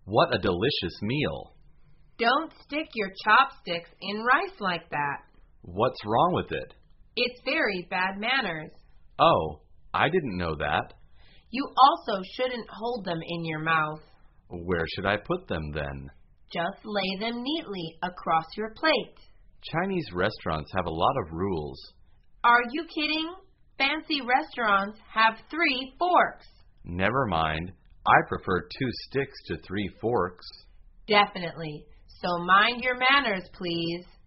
What a delicious meal. Don't stick your chopsticks in rice like that. What's wrong with it? It's very bad manners. Oh, I didn't know that. You also shouldn't hold them in your mouth. Where should I put them then? Just lay them neatly across your plate. Chinese restaurants have a lot of rules. Are you kidding? Fancy restaurants have 3 forks. Never mind. I prefer 2 sticks to 3 forks. Definitely. So mind your manners, please.